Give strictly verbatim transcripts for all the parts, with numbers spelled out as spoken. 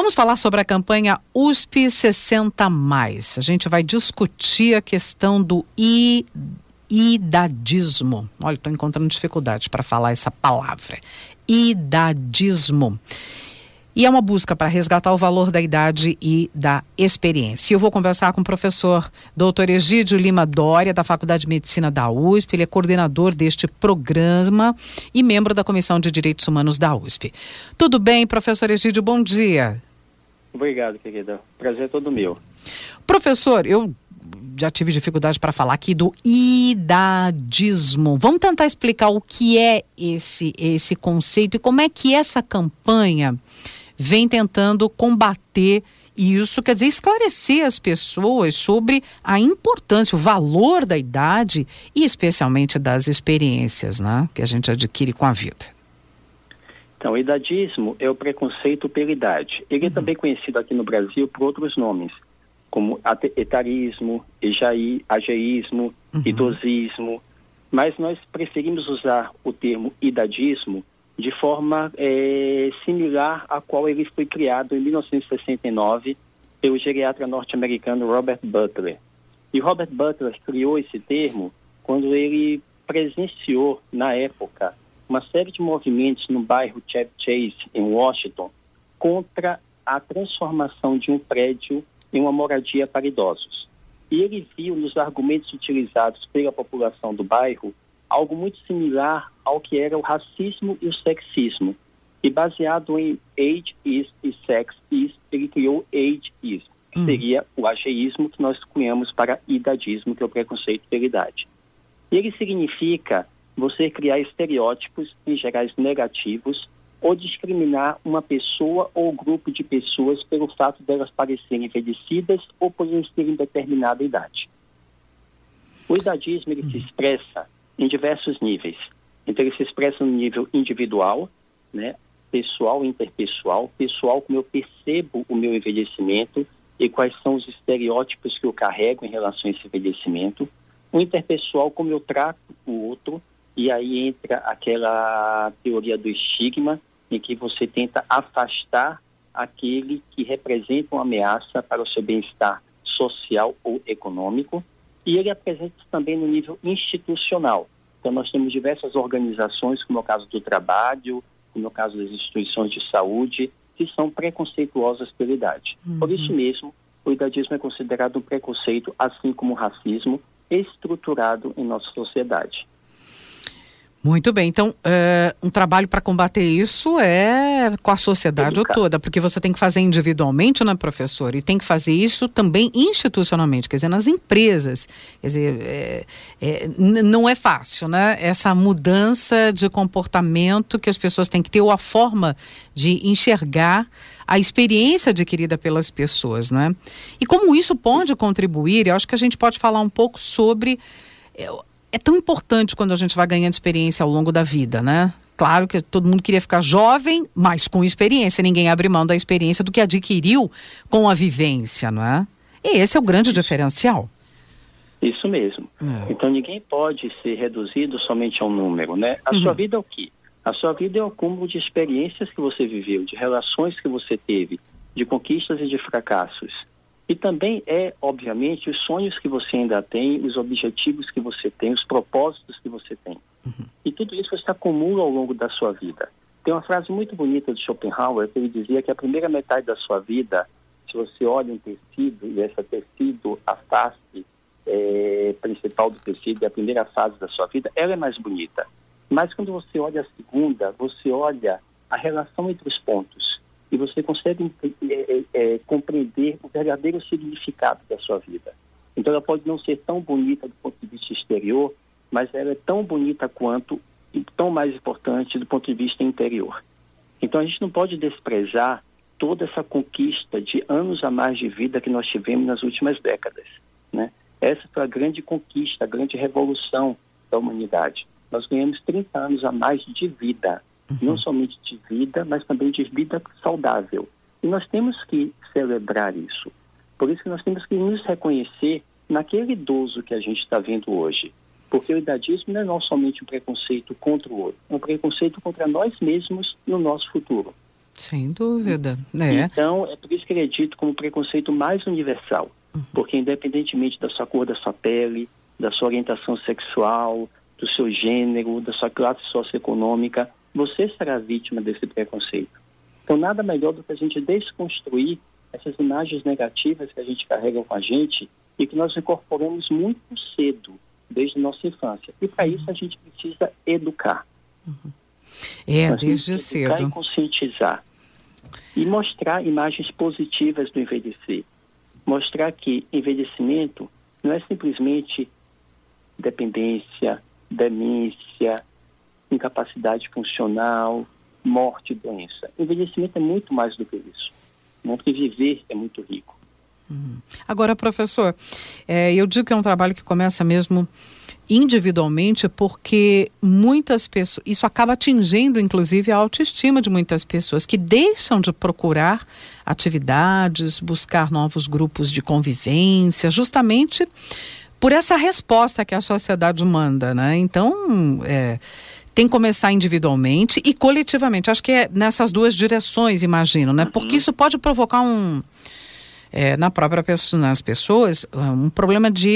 Vamos falar sobre a campanha U S P sessenta mais. A gente vai discutir a questão do I, idadismo. Olha, estou encontrando dificuldade para falar essa palavra. Idadismo. E é uma busca para resgatar o valor da idade e da experiência. Eu vou conversar com o professor doutor Egídio Lima Doria, da Faculdade de Medicina da U S P. Ele é coordenador deste programa e membro da Comissão de Direitos Humanos da U S P. Tudo bem, professor Egídio? Bom dia. Obrigado, querida. Prazer é todo meu. Professor, eu já tive dificuldade para falar aqui do idadismo. Vamos tentar explicar o que é esse, esse conceito e como é que essa campanha vem tentando combater isso, quer dizer, esclarecer as pessoas sobre a importância, o valor da idade e especialmente das experiências, né, que a gente adquire com a vida. Então, o idadismo é o preconceito pela idade. Ele uhum. é também conhecido aqui no Brasil por outros nomes, como etarismo, ejaí, ageísmo, uhum. idosismo, mas nós preferimos usar o termo idadismo de forma é, similar à qual ele foi criado em mil novecentos e sessenta e nove pelo geriatra norte-americano Robert Butler. E Robert Butler criou esse termo quando ele presenciou, na época, uma série de movimentos no bairro Chevy Chase, em Washington, contra a transformação de um prédio em uma moradia para idosos. E ele viu nos argumentos utilizados pela população do bairro algo muito similar ao que era o racismo e o sexismo. E baseado em age is e sex is, ele criou ageismo, que hum. seria o ageísmo que nós cunhamos para idadismo, que é o preconceito pela idade. E ele significa você criar estereótipos, em gerais negativos, ou discriminar uma pessoa ou grupo de pessoas pelo fato delas parecerem envelhecidas ou por eles terem determinada idade. O idadismo ele hum. se expressa em diversos níveis. Então ele se expressa no nível individual, né, pessoal, interpessoal, pessoal como eu percebo o meu envelhecimento e quais são os estereótipos que eu carrego em relação a esse envelhecimento. O interpessoal como eu trato o outro, e aí entra aquela teoria do estigma, em que você tenta afastar aquele que representa uma ameaça para o seu bem-estar social ou econômico. E ele apresenta também no nível institucional. Então, nós temos diversas organizações, como é o caso do trabalho, como é o caso das instituições de saúde, que são preconceituosas pela idade. Uhum. Por isso mesmo, o idadismo é considerado um preconceito, assim como o racismo, estruturado em nossa sociedade. Muito bem, então uh, um trabalho para combater isso é com a sociedade Educar. toda, porque você tem que fazer individualmente, né, professor? E tem que fazer isso também institucionalmente, quer dizer, nas empresas. Quer dizer, é, é, n- não é fácil, né? Essa mudança de comportamento que as pessoas têm que ter, ou a forma de enxergar a experiência adquirida pelas pessoas, né? E como isso pode contribuir, eu acho que a gente pode falar um pouco sobre... É, É tão importante quando a gente vai ganhando experiência ao longo da vida, né? Claro que todo mundo queria ficar jovem, mas com experiência. Ninguém abre mão da experiência do que adquiriu com a vivência, não é? E esse é o grande diferencial. Isso mesmo. É. Então ninguém pode ser reduzido somente a um número, né? A uhum. sua vida é o quê? A sua vida é o acúmulo de experiências que você viveu, de relações que você teve, de conquistas e de fracassos. E também é, obviamente, os sonhos que você ainda tem, os objetivos que você tem, os propósitos que você tem. Uhum. E tudo isso você acumula ao longo da sua vida. Tem uma frase muito bonita de Schopenhauer, que ele dizia que a primeira metade da sua vida, se você olha um tecido, e esse tecido, a face é, principal do tecido, é a primeira fase da sua vida, ela é mais bonita. Mas quando você olha a segunda, você olha a relação entre os pontos. E você consegue é, é, compreender o verdadeiro significado da sua vida. Então ela pode não ser tão bonita do ponto de vista exterior, mas ela é tão bonita quanto e tão mais importante do ponto de vista interior. Então a gente não pode desprezar toda essa conquista de anos a mais de vida que nós tivemos nas últimas décadas, né? Essa foi a grande conquista, a grande revolução da humanidade. Nós ganhamos trinta anos a mais de vida. Não somente de vida, mas também de vida saudável. E nós temos que celebrar isso. Por isso que nós temos que nos reconhecer naquele idoso que a gente está vendo hoje. Porque o idadismo não é não somente um preconceito contra o outro, é um preconceito contra nós mesmos e o nosso futuro. Sem dúvida. É. Então, é por isso que ele é dito como o preconceito mais universal. Uhum. Porque independentemente da sua cor da sua pele, da sua orientação sexual, do seu gênero, da sua classe socioeconômica, você será vítima desse preconceito. Então, nada melhor do que a gente desconstruir essas imagens negativas que a gente carrega com a gente e que nós incorporamos muito cedo, desde a nossa infância. E para isso a gente precisa educar. Uhum. É, nós desde cedo. Educar e conscientizar. E mostrar imagens positivas do envelhecer. Mostrar que envelhecimento não é simplesmente dependência, demência, incapacidade funcional, morte e doença. Envelhecimento é muito mais do que isso. Não, porque viver é muito rico. Uhum. Agora, professor, é, eu digo que é um trabalho que começa mesmo individualmente, porque muitas pessoas, isso acaba atingindo inclusive a autoestima de muitas pessoas que deixam de procurar atividades, buscar novos grupos de convivência, justamente por essa resposta que a sociedade manda, né? Então, é, tem que começar individualmente e coletivamente. Acho que é nessas duas direções, imagino, né? Uhum. Porque isso pode provocar um, é, na própria pessoa, nas pessoas, um problema de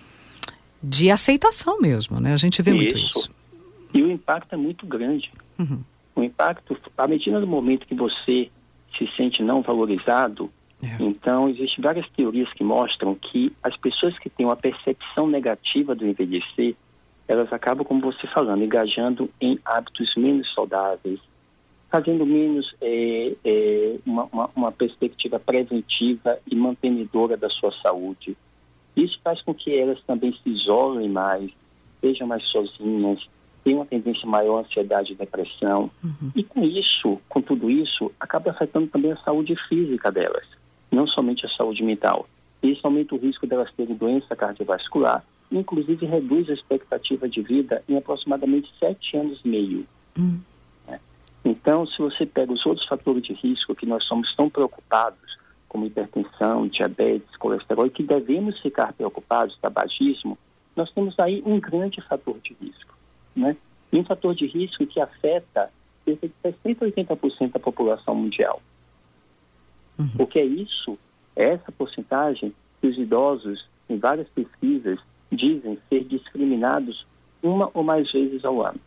de aceitação mesmo, né? A gente vê isso. muito isso. E o impacto é muito grande. Uhum. O impacto, à medida do momento que você se sente não valorizado, é. Então existem várias teorias que mostram que as pessoas que têm uma percepção negativa do envelhecer, elas acabam, como você falando, engajando em hábitos menos saudáveis, fazendo menos é, é, uma, uma, uma perspectiva preventiva e mantenedora da sua saúde. Isso faz com que elas também se isolem mais, sejam mais sozinhas, tenham uma tendência maior à ansiedade e depressão. Uhum. E com isso, com tudo isso, acaba afetando também a saúde física delas, não somente a saúde mental. Isso aumenta o risco delas terem doença cardiovascular, inclusive reduz a expectativa de vida em aproximadamente sete anos e meio. Uhum. Né? Então, se você pega os outros fatores de risco que nós somos tão preocupados, como hipertensão, diabetes, colesterol, e que devemos ficar preocupados, tabagismo, nós temos aí um grande fator de risco, né? E um fator de risco que afeta cerca de sessenta a oitenta por cento da população mundial. Uhum. Porque é isso, é essa porcentagem que os idosos, em várias pesquisas, dizem ser discriminados uma ou mais vezes ao ano.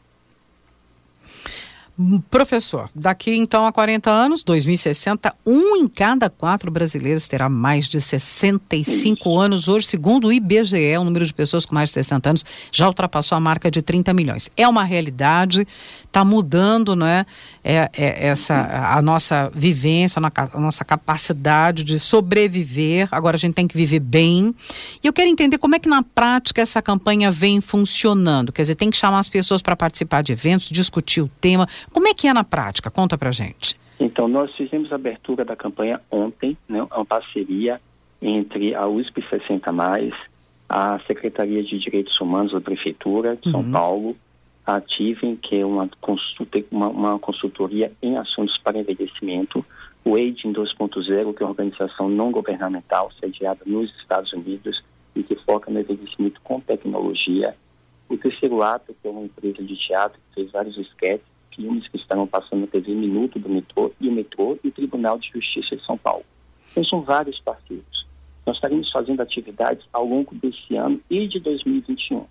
Professor, daqui então a quarenta anos, dois mil e sessenta, um em cada quatro brasileiros terá mais de sessenta e cinco Isso. anos. Hoje, segundo o I B G E, o número de pessoas com mais de sessenta anos já ultrapassou a marca de trinta milhões. É uma realidade, está mudando, né? É, é, essa, a nossa vivência, a nossa capacidade de sobreviver. Agora a gente tem que viver bem. E eu quero entender como é que na prática essa campanha vem funcionando. Quer dizer, tem que chamar as pessoas para participar de eventos, discutir o tema. Como é que é na prática? Conta pra gente. Então, nós fizemos a abertura da campanha ontem, né, uma parceria entre a U S P sessenta mais, a Secretaria de Direitos Humanos da Prefeitura de São uhum. Paulo, a Ativem, que é uma, consulta, uma, uma consultoria em assuntos para envelhecimento, o Aging dois ponto zero, que é uma organização não governamental sediada nos Estados Unidos e que foca no envelhecimento com tecnologia, o Terceiro Ato, que é uma empresa de teatro que fez vários esquetes, filmes que estarão passando na T V Minuto do metrô e o metrô e o Tribunal de Justiça de São Paulo. Então são vários parceiros. Nós estaremos fazendo atividades ao longo desse ano e de dois mil e vinte e um.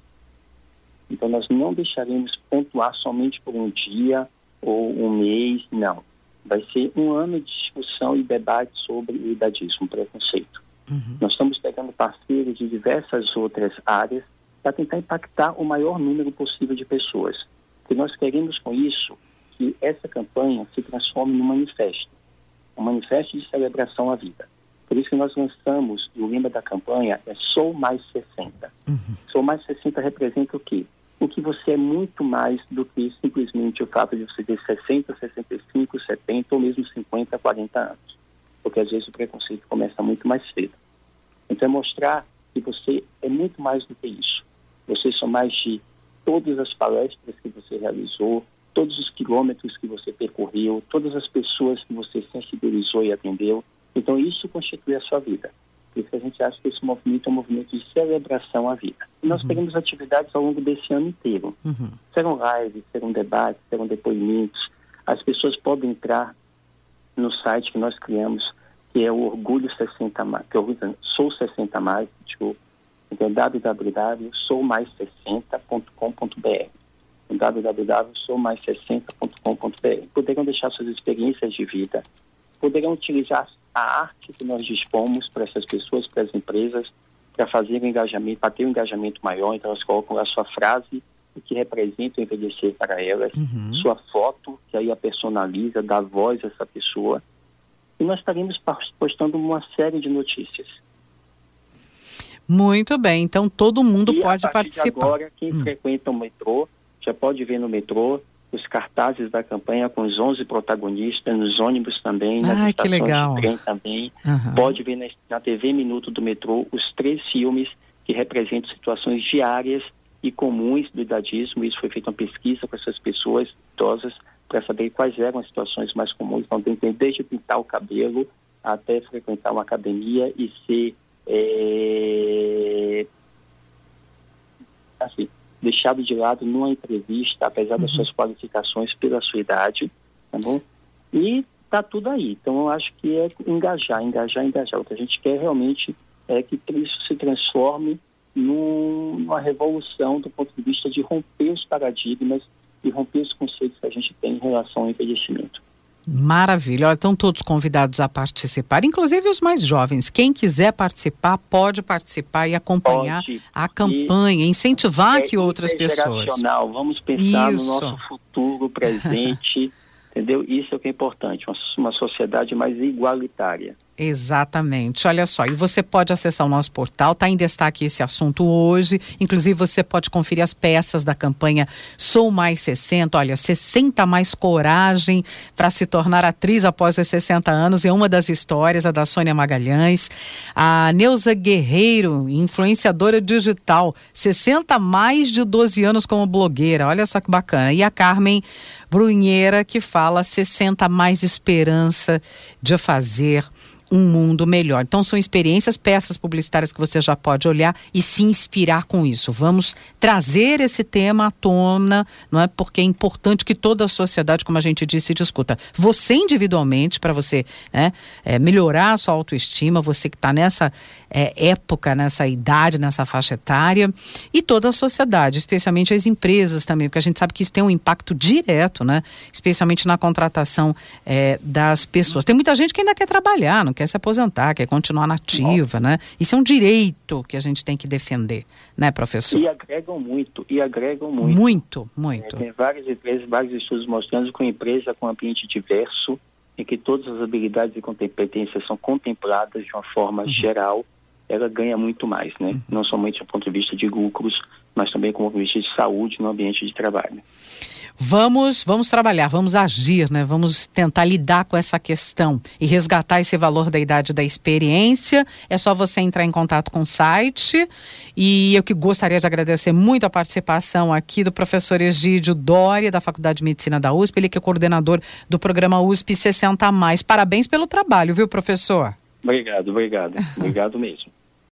Então nós não deixaremos pontuar somente por um dia ou um mês, não. Vai ser um ano de discussão e debate sobre o idadismo, preconceito. Uhum. Nós estamos pegando parceiros de diversas outras áreas para tentar impactar o maior número possível de pessoas. Porque nós queremos com isso que essa campanha se transforme num manifesto, um manifesto de celebração à vida. Por isso que nós lançamos, e o lema da campanha é Sou Mais sessenta. Uhum. Sou Mais sessenta representa o quê? O que você é muito mais do que simplesmente o fato de você ter sessenta, sessenta e cinco, setenta ou mesmo cinquenta, quarenta anos. Porque às vezes o preconceito começa muito mais cedo. Então é mostrar que você é muito mais do que isso. Vocês são mais de todas as palestras que você realizou, todos os quilômetros que você percorreu, todas as pessoas que você sensibilizou e atendeu. Então isso constitui a sua vida. Por isso que a gente acha que esse movimento é um movimento de celebração à vida. E nós uhum. teremos atividades ao longo desse ano inteiro. Uhum. Serão lives, serão debates, serão depoimentos. As pessoas podem entrar no site que nós criamos, que é o Orgulho sessenta mais, que eu sou sessenta mais, desculpa, então é w w w ponto sou mais sessenta ponto com ponto b r. w w w ponto sou mais sessenta ponto com ponto b r. Poderão deixar suas experiências de vida, poderão utilizar a arte que nós dispomos para essas pessoas, para as empresas, para fazer o engajamento, para ter um engajamento maior. Então elas colocam a sua frase, o que representa o envelhecer para elas, uhum. sua foto, que aí a personaliza, dá voz a essa pessoa. E nós estaremos postando uma série de notícias. Muito bem, então todo mundo e pode a partir participar. De agora, quem hum. frequenta o metrô, já pode ver no metrô os cartazes da campanha com os onze protagonistas, nos ônibus também, nas ah, estações que legal. de trem também. Uhum. Pode ver na, na T V Minuto do metrô os três filmes que representam situações diárias e comuns do idadismo. Isso foi feita uma pesquisa com essas pessoas idosas para saber quais eram as situações mais comuns. Então, tem desde pintar o cabelo até frequentar uma academia e ser é, assim, deixado de lado numa entrevista, apesar das uhum. suas qualificações pela sua idade, tá bom? E tá tudo aí. Então, eu acho que é engajar, engajar, engajar. O que a gente quer realmente é que isso se transforme num, numa revolução do ponto de vista de romper os paradigmas e romper os conceitos que a gente tem em relação ao envelhecimento. Maravilha, olha, estão todos convidados a participar, inclusive os mais jovens. Quem quiser participar, pode participar e acompanhar pode. a campanha, incentivar é, que outras é pessoas. Vamos pensar Isso. no nosso futuro presente, entendeu? Isso é o que é importante, uma, uma sociedade mais igualitária. Exatamente, olha só, e você pode acessar o nosso portal, está em destaque esse assunto hoje, inclusive você pode conferir as peças da campanha Sou Mais sessenta, olha, sessenta mais coragem para se tornar atriz após os sessenta anos, é uma das histórias, a da Sônia Magalhães, a Neuza Guerreiro, influenciadora digital, sessenta mais de doze anos como blogueira, olha só que bacana, e a Carmen Brunheira, que fala sessenta mais esperança de fazer um mundo melhor. Então são experiências, peças publicitárias que você já pode olhar e se inspirar com isso. Vamos trazer esse tema à tona, não é? Porque é importante que toda a sociedade, como a gente disse, discuta. Você individualmente, para você né, é, melhorar a sua autoestima, você que está nessa é, época, nessa idade, nessa faixa etária, e toda a sociedade, especialmente as empresas também, porque a gente sabe que isso tem um impacto direto, né? Especialmente na contratação é, das pessoas. Tem muita gente que ainda quer trabalhar, não quer se aposentar, quer continuar nativa, né? Isso é um direito que a gente tem que defender, né, professor? E agregam muito, e agregam muito. Muito, muito. É, tem várias empresas, vários estudos mostrando que uma empresa com um ambiente diverso, em que todas as habilidades e competências são contempladas de uma forma uhum. geral, ela ganha muito mais, né? Uhum. Não somente do ponto de vista de lucros, mas também do ponto de vista de saúde no ambiente de trabalho. Vamos, vamos trabalhar, vamos agir, né? Vamos tentar lidar com essa questão e resgatar esse valor da idade da experiência. É só você entrar em contato com o site. E eu que gostaria de agradecer muito a participação aqui do professor Egídio Doria, da Faculdade de Medicina da U S P, ele que é coordenador do programa U S P sessenta mais. Parabéns pelo trabalho, viu, professor? Obrigado, obrigado. Obrigado mesmo.